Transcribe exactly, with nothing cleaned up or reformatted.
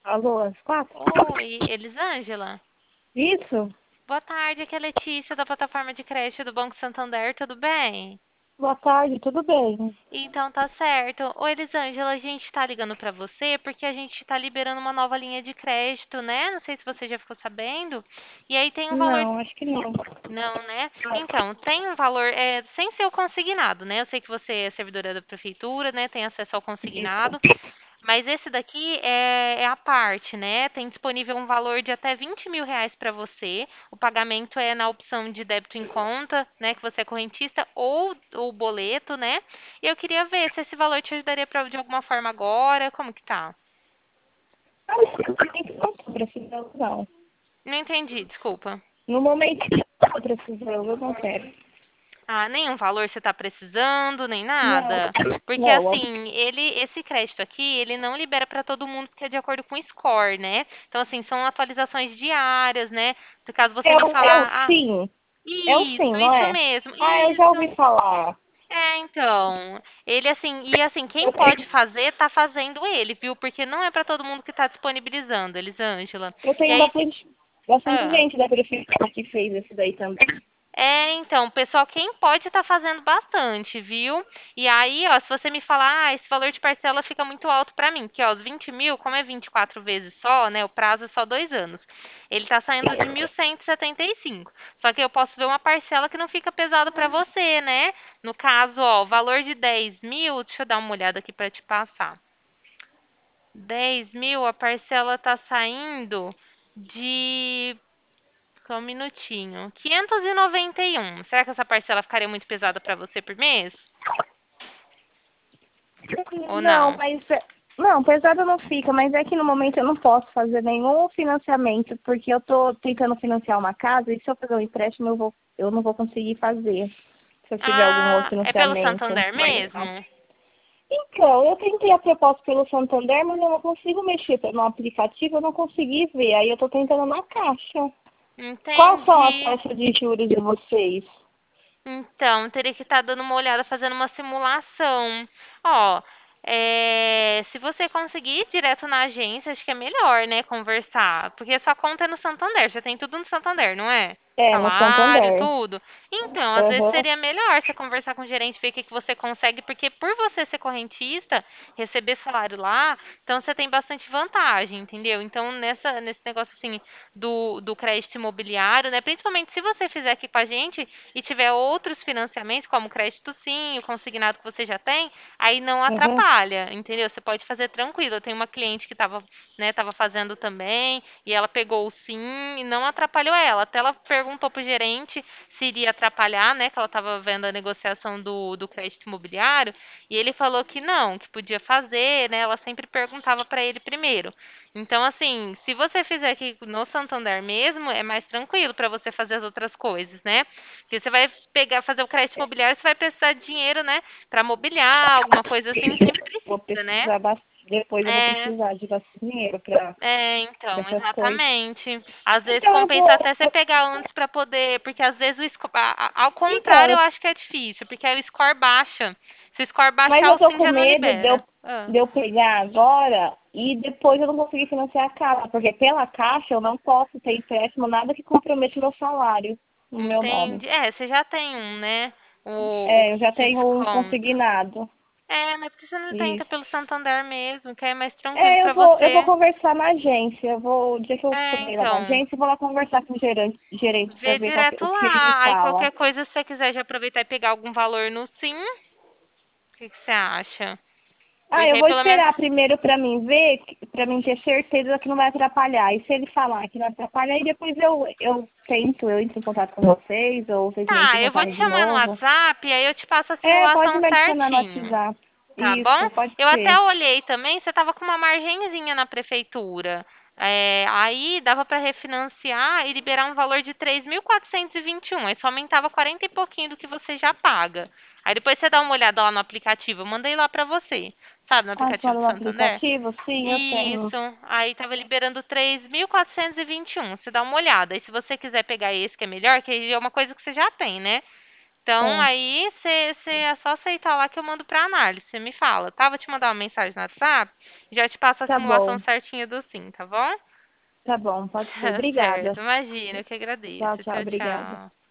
Alô, às quatro? Oi, Elisângela. Isso? Boa tarde, aqui é a Letícia da plataforma de crédito do Banco Santander, tudo bem? Boa tarde, tudo bem? Então tá certo. Oi, Elisângela, a gente tá ligando pra você porque a gente tá liberando uma nova linha de crédito, né? Não sei se você já ficou sabendo. E aí tem um valor. Não, acho que não. Não, né? Então, tem um valor, é, sem ser o consignado, né? Eu sei que você é servidora da prefeitura, né? Tem acesso ao Isso. consignado. Mas esse daqui é, é a parte, né? Tem disponível um valor de até vinte mil reais para você. O pagamento é na opção de débito em conta, né? Que você é correntista, ou o boleto, né? E eu queria ver se esse valor te ajudaria pra, de alguma forma agora. Como que tá? Ah, não estou precisando, não. Não entendi, desculpa. No momento que eu estou precisando, eu não quero. Ah, nenhum valor você está precisando, nem Não, nada. Porque não. assim, ele, esse crédito aqui, ele não libera para todo mundo porque é de acordo com o score, né? Então assim, são atualizações diárias, né? Se caso você É me o, é o falar, ah, sim. É o sim, isso, não isso é? mesmo, Ah, eu já isso. ouvi falar. É, então, ele assim, e assim, quem Eu pode tenho, fazer, tá fazendo ele, viu? Porque não é para todo mundo que tá disponibilizando, Elisângela. eu E tenho aí, bastante, bastante ah, gente da prefeitura que fez esse daí também. É, então, pessoal, quem pode tá fazendo bastante, viu? E aí, ó, se você me falar, ah, esse valor de parcela fica muito alto pra mim, porque, ó, os vinte mil, como é vinte e quatro vezes só, né, o prazo é só dois anos, ele tá saindo de mil cento e setenta e cinco. Só que eu posso ver uma parcela que não fica pesado pra você, né? No caso, ó, o valor de dez mil, deixa eu dar uma olhada aqui pra te passar. Dez mil, a parcela tá saindo de só um minutinho. quinhentos e noventa e um. Será que essa parcela ficaria muito pesada para você por mês? Ou Não, não? mas é- não, pesado não fica, mas é que no momento eu não posso fazer nenhum financiamento, porque eu estou tentando financiar uma casa e se eu fazer um empréstimo eu vou, eu não vou conseguir fazer se eu tiver algum outro Ah, é pelo financiamento Santander mais fácil. mesmo? Então, eu tentei a proposta pelo Santander, mas eu não consigo mexer no aplicativo, eu não consegui ver. Aí eu estou tentando na Caixa. Qual são as Entendi. taxas de juros de vocês? Então, teria que estar dando uma olhada, fazendo uma simulação. Ó, é, se você conseguir ir direto na agência, acho que é melhor, né, conversar. Porque sua conta é no Santander, já tem tudo no Santander, não é? É, no Salário, Santander. tudo. Então, às vezes Aham, seria melhor você conversar com o gerente, ver o que que você consegue, porque por você ser correntista, receber salário lá, então você tem bastante vantagem, entendeu? Então, nessa, nesse negócio assim do, do crédito imobiliário, né? Principalmente se você fizer aqui com a gente, e tiver outros financiamentos, como o crédito sim, o consignado que você já tem, aí não aham, atrapalha, entendeu? Você pode fazer tranquilo. Eu tenho uma cliente que estava, né, tava fazendo também, e ela pegou o sim e não atrapalhou ela. Até ela perguntou pro gerente se iria atrapalhar, né, que ela estava vendo a negociação do, do crédito imobiliário, e ele falou que não, que podia fazer, né? Ela sempre perguntava para ele primeiro. Então, assim, se você fizer aqui no Santander mesmo, é mais tranquilo para você fazer as outras coisas, né? Porque você vai pegar, fazer o crédito imobiliário, você vai precisar de dinheiro, né? Para mobiliar, alguma coisa assim, sempre vou precisa, né? precisar bastante. Depois eu vou É, precisar de bastante dinheiro para é, então, essas coisas. exatamente. Às vezes Então eu compensa vou. até você pegar antes para poder, porque às vezes o score, a- a- ao Então, contrário, eu eu- acho que é difícil, porque aí o score baixa. Se o score mas baixar, eu o tô sim com já não medo de eu, libera. Ah. de eu pegar agora e depois eu não conseguir financiar a casa, porque pela Caixa eu não posso ter empréstimo, nada que comprometa meu salário no meu nome. Entende? É, você já tem um, né? O, o É, eu já que tenho um desconta. consignado. É, mas por que você não tenta Isso. pelo Santander mesmo, que aí é mais tranquilo É, eu pra vou, eu vou você. conversar na agência. Eu vou, o dia que eu É, puder ir lá na então, agência, eu vou lá conversar com o gerente, gerente para vê ver qual que- direto o que ele me lá. Aí fala. qualquer coisa, se você quiser já aproveitar e pegar algum valor no sim, o que que você acha? Ah, Porque eu aí vou pelo menos. esperar primeiro para mim ver, para mim ter certeza que não vai atrapalhar. E se ele falar que não atrapalha, aí depois eu, eu tento, eu entro em contato com vocês, ou vocês me entram Tá, em eu vou contato te de chamar no novo. WhatsApp, aí eu te passo a É, pode simulação me adicionar no certinho. WhatsApp. Tá bom? Isso, pode Eu até ser. olhei também, você tava com uma margenzinha na prefeitura. É, aí dava para refinanciar e liberar um valor de três mil quatrocentos e e vinte e um. Aí só aumentava quarenta e pouquinho do que você já paga. Aí depois você dá uma olhada lá no aplicativo. Eu mandei lá para você. Sabe, no Ah, você aplicativo manda do no Santander? aplicativo? Sim, eu tenho. Isso. Aí tava liberando três mil quatrocentos e e vinte e um. Você dá uma olhada. E se você quiser pegar esse que é melhor, que aí é uma coisa que você já tem, né? Então, É. aí você é só aceitar lá que eu mando pra análise. Você me fala, tá? Vou te mandar uma mensagem no WhatsApp Já te passo a Tá simulação bom, certinha do Sim, tá bom? tá bom, pode ser. Tá certo, Obrigada. imagina, eu que agradeço. Tchau, tchau, Tchau, obrigada. tchau.